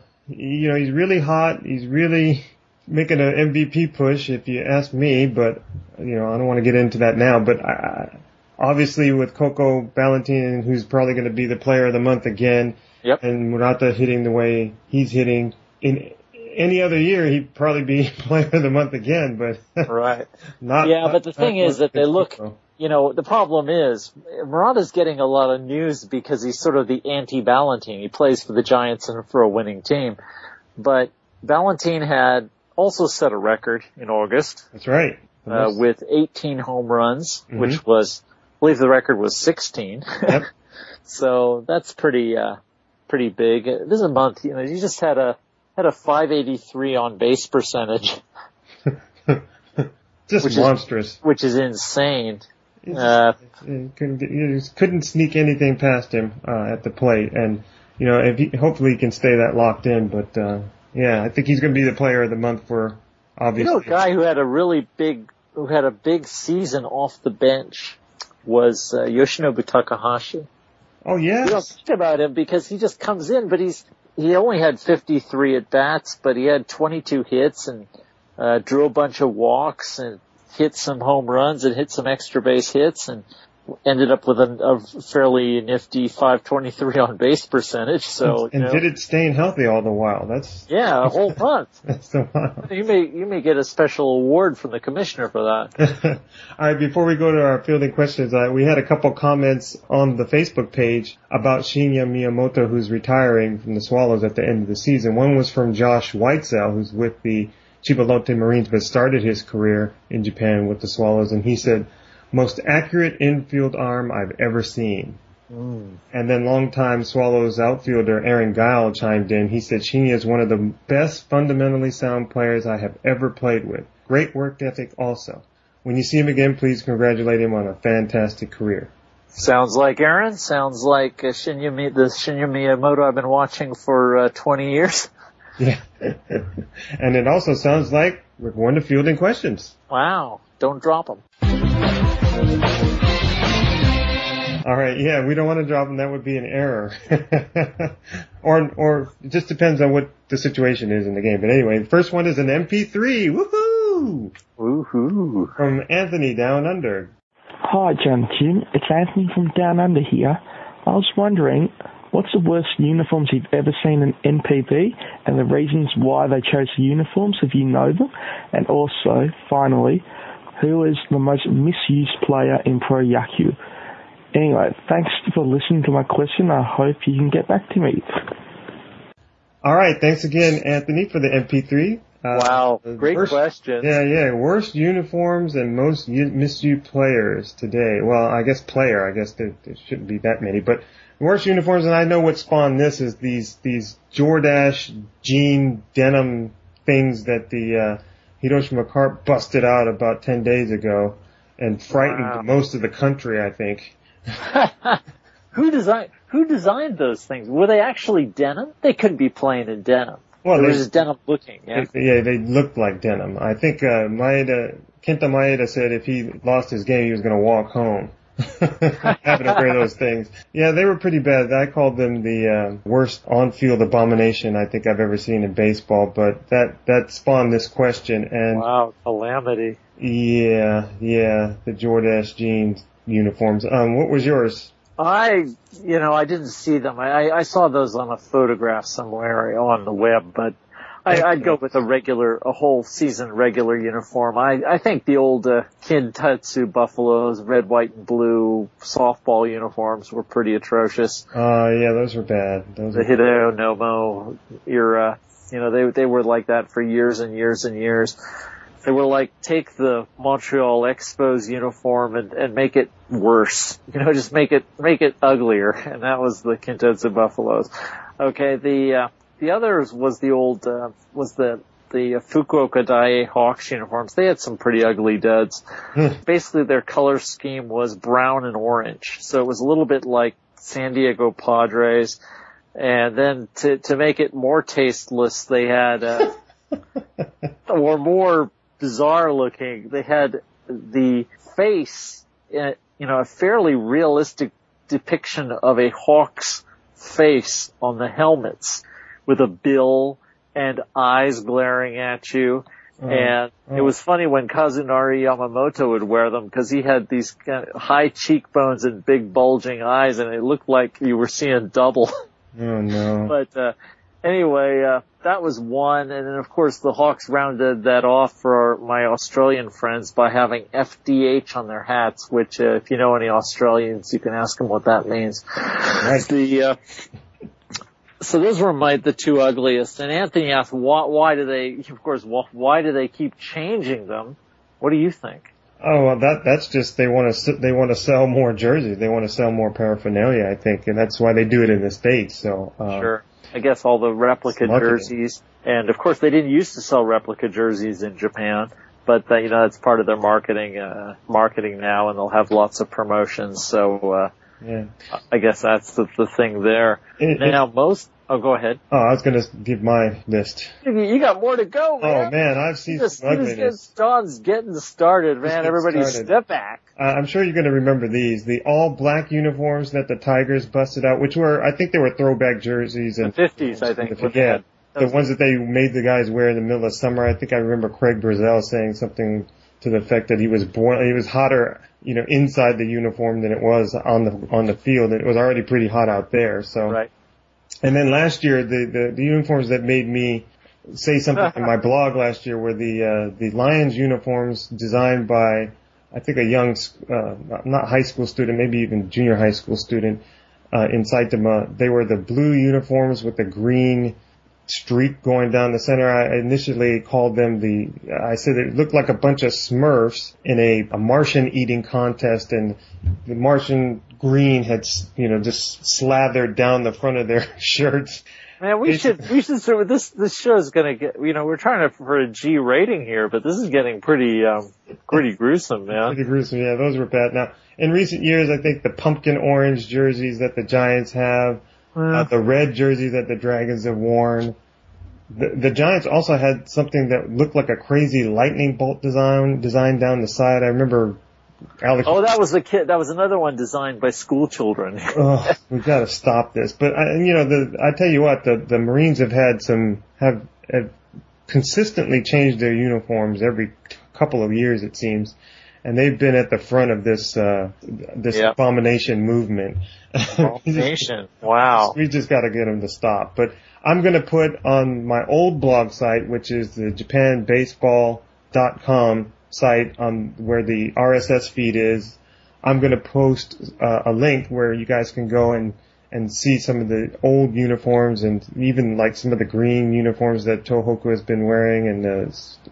he's really hot. He's really making an MVP push, if you ask me, but, I don't want to get into that now, but obviously with Coco Valentin, who's probably going to be the player of the month again,
yep,
and Murata hitting the way he's hitting, in any other year he'd probably be player of the month again, but
right.
But
the thing is that they look, the problem is Murata's getting a lot of news because he's sort of the anti-Valentin. He plays for the Giants and for a winning team, but Valentin had also set a record in August.
That's right.
With 18 home runs, which was, I believe the record was 16.
Yep.
So that's pretty big. This is a month, you just had a 583 on base percentage.
Just monstrous.
Which is insane.
You couldn't sneak anything past him, at the plate. And, hopefully he can stay that locked in, but, I think he's going to be the player of the month for, obviously.
A guy who had a big season off the bench was Yoshinobu Takahashi.
Oh, yeah.
We don't think about him because he just comes in, but he only had 53 at bats, but he had 22 hits and drew a bunch of walks and hit some home runs and hit some extra base hits and ended up with a fairly nifty 523 on base percentage. So
and did it staying healthy all the while?
A whole month.
That's the while.
You may get a special award from the commissioner for that.
All right, before we go to our fielding questions, we had a couple comments on the Facebook page about Shinya Miyamoto, who's retiring from the Swallows at the end of the season. One was from Josh Whitesell, who's with the Chiba Lotte Marines, but started his career in Japan with the Swallows, and he said, "Most accurate infield arm I've ever seen." And then longtime Swallows outfielder Aaron Guile chimed in. He said, "Shinya is one of the best fundamentally sound players I have ever played with. Great work ethic also. When you see him again, please congratulate him on a fantastic career."
Sounds like Aaron. Sounds like the Shinya Miyamoto I've been watching for 20 years.
Yeah. And it also sounds like we're going to fielding questions.
Wow. Don't drop them.
All right. Yeah, we don't want to drop them. That would be an error. Or it just depends on what the situation is in the game. But anyway, the first one is an MP3. Woohoo!
Woohoo!
From Anthony Down Under.
Hi, John Tim. It's Anthony from Down Under here. I was wondering, what's the worst uniforms you've ever seen in NPB and the reasons why they chose the uniforms, if you know them? And also, finally, who is the most misused player in Pro Yaku? Anyway, thanks for listening to my question. I hope you can get back to me.
All right. Thanks again, Anthony, for the MP3.
Wow. Great question.
Yeah. Worst uniforms and most misused players today. Well, I guess there shouldn't be that many, but worst uniforms, and I know what spawned this is these Jordache jean denim things that the Hiroshima Carp busted out about 10 days ago and frightened most of the country, I think.
Who designed those things? Were they actually denim? They couldn't be plain in denim. Well, they were just denim looking, yeah?
Yeah, they looked like denim. I think Kenta Maeda said if he lost his game, he was going to walk home. Having to wear those things. Yeah, they were pretty bad. I called them the worst on-field abomination I think I've ever seen in baseball, but that spawned this question. And
wow, calamity.
Yeah, the Jordache jeans uniforms. What was yours?
I didn't see them. I saw those on a photograph somewhere on the web, but I'd go with a whole season regular uniform. I think the old Kintetsu Buffaloes, red, white, and blue softball uniforms were pretty atrocious.
Yeah, those were bad.
The Hideo Nomo era, they were like that for years and years and years. They were like, take the Montreal Expos uniform and make it worse. Just make it uglier. And that was the Kintetsu Buffaloes. Okay, the others was the old, the Fukuoka Daiei Hawks uniforms. They had some pretty ugly duds. Basically their color scheme was brown and orange. So it was a little bit like San Diego Padres. And then to make it more tasteless, they had, or more bizarre looking, they had the face, a fairly realistic depiction of a hawk's face on the helmets with a bill and eyes glaring at you. It was funny when Kazunari Yamamoto would wear them because he had these kind of high cheekbones and big bulging eyes, and it looked like you were seeing double.
Oh no.
But anyway, that was one, and then of course the Hawks rounded that off for my Australian friends by having FDH on their hats, which if you know any Australians, you can ask them what that means. Right. So those were the two ugliest. And Anthony asked, why do they keep changing them? What do you think?
Oh, well, that's just they want to sell more jerseys. They want to sell more paraphernalia, I think, and that's why they do it in the States. So
sure. I guess all the replica jerseys, and of course they didn't used to sell replica jerseys in Japan, but that's part of their marketing now, and they'll have lots of promotions. So yeah, I guess that's the thing there. Oh, go ahead.
Oh, I was going to give my list.
You got more to go, man.
Oh, man, I've seen some ugliness.
John's getting started, man. Everybody step back.
I'm sure you're going to remember these. The all-black uniforms that the Tigers busted out, which I think they were throwback jerseys. In
the 50s, I think.
Yeah, the ones that they made the guys wear in the middle of summer. I think I remember Craig Brazell saying something to the effect that he was hotter, inside the uniform than it was on the field. It was already pretty hot out there, so.
Right.
And then last year, the uniforms that made me say something in my blog last year were the Lions uniforms designed by, I think, a young, not high school student, maybe even junior high school student, in Saitama. They were the blue uniforms with the green streak going down the center. I initially called them I said it looked like a bunch of Smurfs in a Martian eating contest, and the Martian green had, just slathered down the front of their shirts.
Man, we should sort of, this show is gonna get, we're trying for a G rating here, but this is getting pretty gruesome, man.
Pretty gruesome, yeah, those were bad. Now, in recent years, I think the pumpkin orange jerseys that the Giants have, the red jerseys that the Dragons have worn. The Giants also had something that looked like a crazy lightning bolt design down the side. I remember Alex.
Oh, that was the kid. That was another one designed by school children.
Oh, we've got to stop this. But I tell you what, the Marines have consistently changed their uniforms every couple of years, it seems. And they've been at the front of this abomination movement.
Abomination. Wow.
We just got to get them to stop. But I'm going to put on my old blog site, which is the JapanBaseball.com site, where the RSS feed is. I'm going to post a link where you guys can go and see some of the old uniforms and even like some of the green uniforms that Tohoku has been wearing and the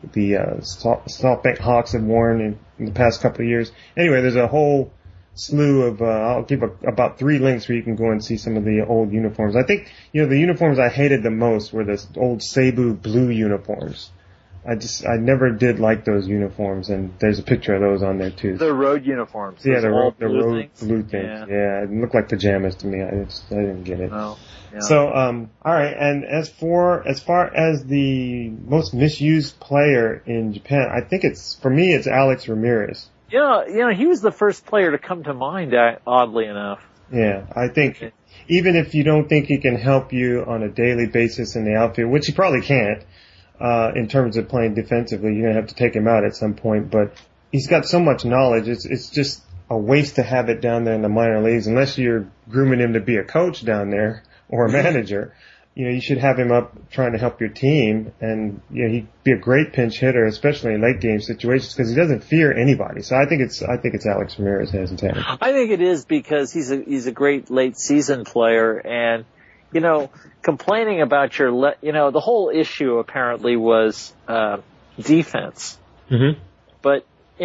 SoftBank Hawks have worn in the past couple of years. Anyway, there's a whole slew of, I'll give about 3 links where you can go and see some of the old uniforms. I think, the uniforms I hated the most were the old Seibu blue uniforms. I never did like those uniforms, and there's a picture of those on there too.
The road uniforms.
Yeah, the road
things.
Blue things. Yeah, it looked like pajamas to me. I didn't get it.
No. Yeah.
So, all right. And as far as the most misused player in Japan, I think it's Alex Ramirez.
Yeah, he was the first player to come to mind, oddly enough.
Yeah, I think even if you don't think he can help you on a daily basis in the outfield, which he probably can't, in terms of playing defensively, you're going to have to take him out at some point, but he's got so much knowledge, it's just a waste to have it down there in the minor leagues, unless you're grooming him to be a coach down there or a manager. You should have him up trying to help your team, and he'd be a great pinch hitter, especially in late game situations, because he doesn't fear anybody. So I think it's Alex Ramirez has in town.
I think it is because he's a great late season player, and complaining about the whole issue apparently was defense.
Mm-hmm.
But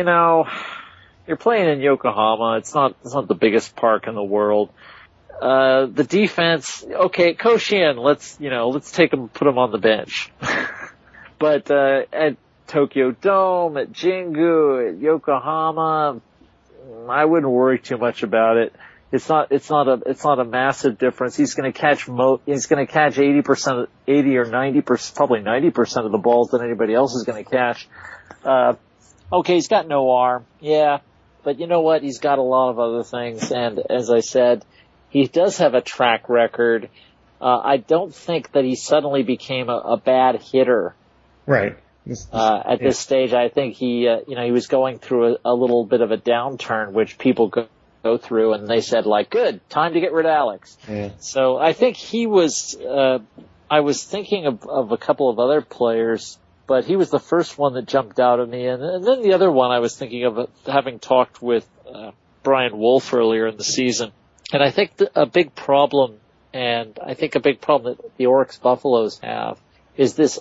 you're playing in Yokohama. It's not the biggest park in the world. The defense, okay, Koshin, let's take him, put him on the bench. But, at Tokyo Dome, at Jingu, at Yokohama, I wouldn't worry too much about it. It's not a massive difference. He's gonna catch 80 or 90%, probably 90% of the balls that anybody else is gonna catch. Okay, he's got no arm. Yeah. But you know what? He's got a lot of other things, and as I said, he does have a track record. I don't think that he suddenly became a bad hitter.
Right.
At this stage, I think he was going through a little bit of a downturn, which people go through, and they said, good, time to get rid of Alex.
Yeah.
So I think he was, I was thinking of a couple of other players, but he was the first one that jumped out at me. And then the other one I was thinking of, having talked with Brian Wolf earlier in the season. And I think a big problem that the Oryx Buffaloes have is this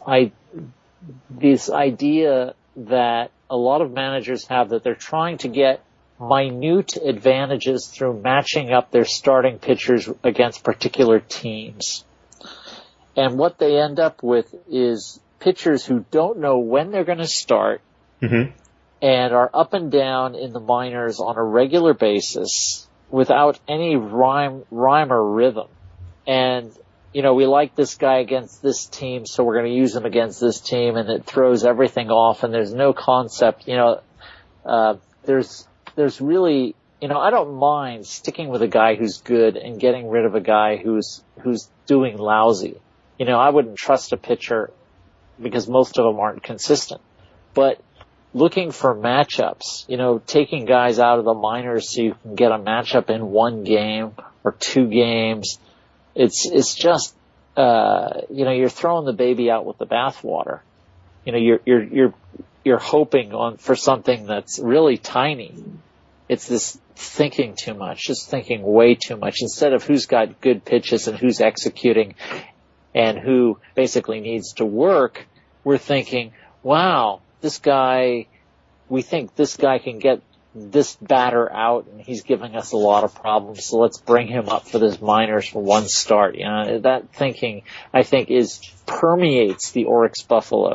idea that a lot of managers have, that they're trying to get minute advantages through matching up their starting pitchers against particular teams. And what they end up with is pitchers who don't know when they're going to start,
mm-hmm.
and are up and down in the minors on a regular basis without any rhyme or rhythm. And, we like this guy against this team, so we're going to use him against this team, and it throws everything off, and there's no concept. There's really, I don't mind sticking with a guy who's good and getting rid of a guy who's doing lousy. I wouldn't trust a pitcher because most of them aren't consistent. But looking for matchups, taking guys out of the minors so you can get a matchup in 1 game or 2 games, it's just, you're throwing the baby out with the bathwater. You're hoping for something that's really tiny. It's this thinking too much, just thinking way too much, instead of who's got good pitches and who's executing and who basically needs to work. We're thinking, wow, we think this guy can get this batter out, and he's giving us a lot of problems, so let's bring him up for this minors for 1 start. That thinking, I think, permeates the Oryx Buffaloes.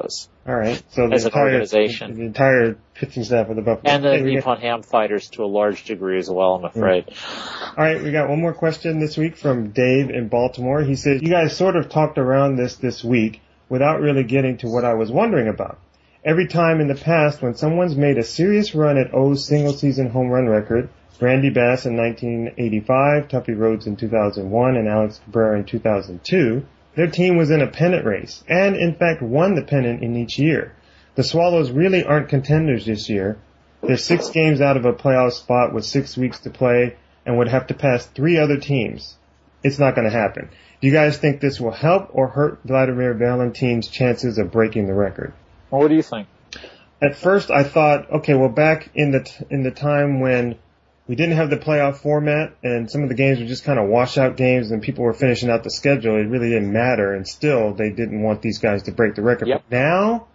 All right. So
as an organization.
The entire pitching staff of the Buffalo.
And the Nippon Ham fighters to a large degree as well, I'm afraid.
All right. We got one more question this week from Dave in Baltimore. He said, you guys sort of talked around this week without really getting to what I was wondering about. Every time in the past when someone's made a serious run at O's single-season home run record, Randy Bass in 1985, Tuffy Rhodes in 2001, and Alex Cabrera in 2002, their team was in a pennant race, and in fact won the pennant in each year. The Swallows really aren't contenders this year. They're 6 games out of a playoff spot with 6 weeks to play, and would have to pass 3 other teams. It's not going to happen. Do you guys think this will help or hurt Vladimir Valentin's chances of breaking the record?
Well, what do you think?
At first, I thought, okay, well, back in the time when we didn't have the playoff format and some of the games were just kind of washout games and people were finishing out the schedule, it really didn't matter, and still they didn't want these guys to break the record.
Yep.
But now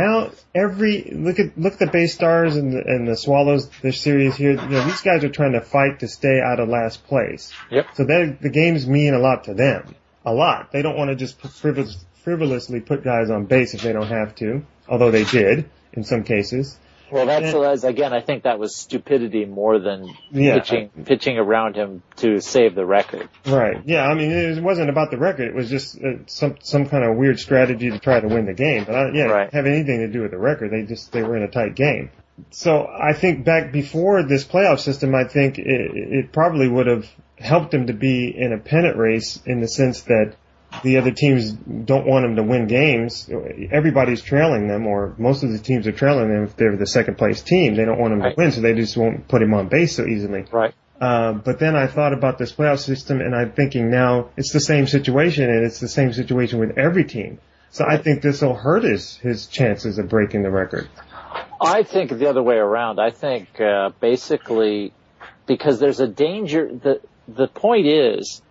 look at the Bay Stars and the Swallows, their series here. You know, these guys are trying to fight to stay out of last place.
Yep.
So the games mean a lot to them. A lot. They don't want to just frivolously put guys on base if they don't have to, although they did in some cases.
Well, again, I think that was stupidity more than pitching around him to save the record.
Right. Yeah. I mean, it wasn't about the record. It was just some kind of weird strategy to try to win the game. But it didn't have anything to do with the record. They were in a tight game. So I think back before this playoff system, I think it probably would have helped them to be in a pennant race in the sense that the other teams don't want them to win games. Everybody's trailing them, or most of the teams are trailing them if they're the second place team. They don't want them to win, so they just won't put him on base so easily.
Right.
But then I thought about this playoff system, and I'm thinking now it's the same situation, and it's the same situation with every team. So I think this will hurt his chances of breaking the record.
I think the other way around. I think basically because there's a danger. The point is,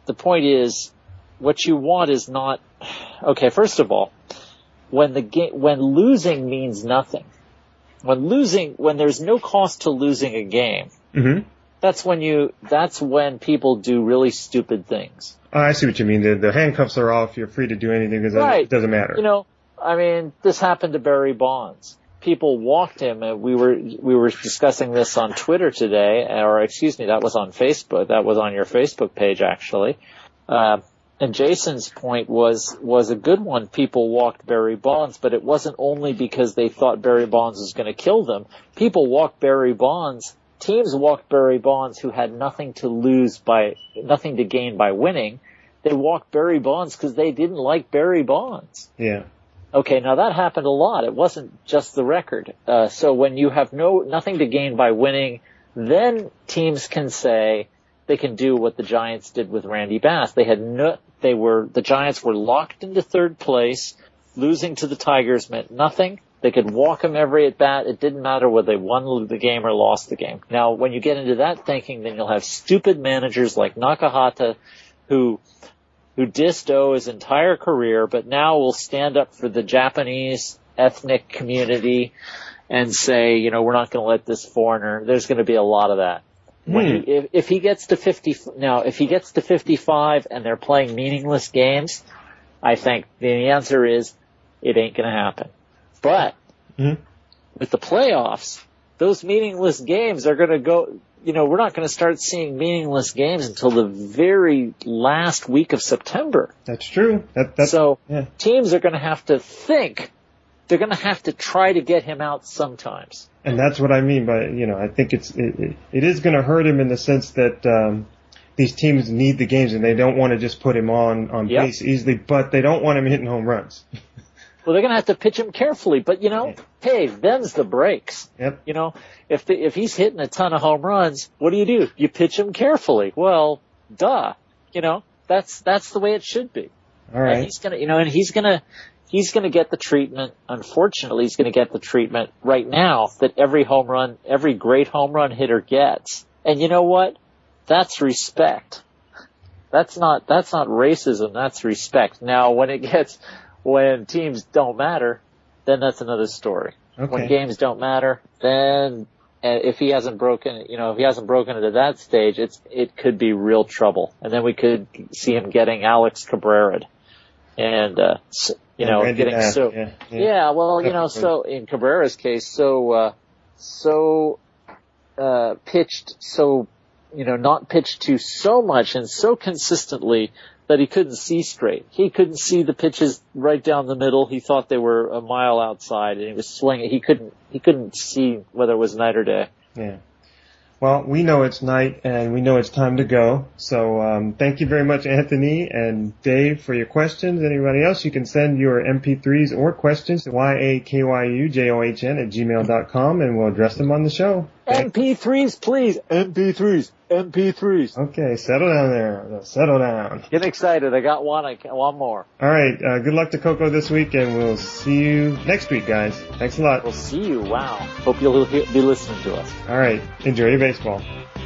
what you want is not, okay, first of all, when losing means nothing, when there's no cost to losing a game,
mm-hmm.
that's when people do really stupid things.
Oh, I see what you mean. The handcuffs are off. You're free to do anything because it doesn't matter.
You know, I mean, this happened to Barry Bonds. People walked him, and we were discussing this on Twitter today, or excuse me, that was on Facebook. That was on your Facebook page, actually. And Jason's point was a good one. People walked Barry Bonds, but it wasn't only because they thought Barry Bonds was going to kill them. People walked Barry Bonds. Teams walked Barry Bonds who had nothing to gain by winning. They walked Barry Bonds because they didn't like Barry Bonds.
Yeah.
Okay, now that happened a lot. It wasn't just the record. So when you have nothing to gain by winning, then teams can say they can do what the Giants did with Randy Bass. The Giants were locked into third place. Losing to the Tigers meant nothing. They could walk them every at bat. It didn't matter whether they won the game or lost the game. Now, when you get into that thinking, then you'll have stupid managers like Nakahata who dissed O his entire career, but now will stand up for the Japanese ethnic community and say, we're not going to let this foreigner. There's going to be a lot of that. If he gets to 55 and they're playing meaningless games, I think the answer is it ain't going to happen. But with the playoffs, those meaningless games are going to go. We're not going to start seeing meaningless games until the very last week of September.
That's true.
Teams are going to have to think. They're going to have to try to get him out sometimes. And
that's what I mean by, I think it is going to hurt him in the sense that these teams need the games and they don't want to just put him on base easily, but they don't want him hitting home runs.
Well, they're going to have to pitch him carefully, but hey, them's the breaks.
Yep.
If he's hitting a ton of home runs, what do? You pitch him carefully. Well, duh. That's the way it should be.
All right.
And he's gonna get the treatment. Unfortunately, he's gonna get the treatment right now that every great home run hitter gets. And you know what? That's respect. That's not racism. That's respect. Now, when teams don't matter, then that's another story.
Okay.
When games don't matter, then if he hasn't broken it to that stage, it could be real trouble. And then we could see him getting Alex Cabrera. And getting
Bass,
so, so in Cabrera's case, pitched so, not pitched to so much and so consistently that he couldn't see straight. He couldn't see the pitches right down the middle. He thought they were a mile outside, and he was swinging. He couldn't see whether it was night or day.
Yeah. Well, we know it's night, and we know it's time to go. So thank you very much, Anthony and Dave, for your questions. Anybody else, you can send your MP3s or questions to yakyujohn@gmail.com, and we'll address them on the show.
MP3s, please. MP3s.
Okay, settle down there. Settle down.
Get excited. I got one more.
All right. Good luck to Coco this week, and we'll see you next week, guys. Thanks a lot.
We'll see you. Wow. Hope you'll be listening to us.
All right. Enjoy your baseball.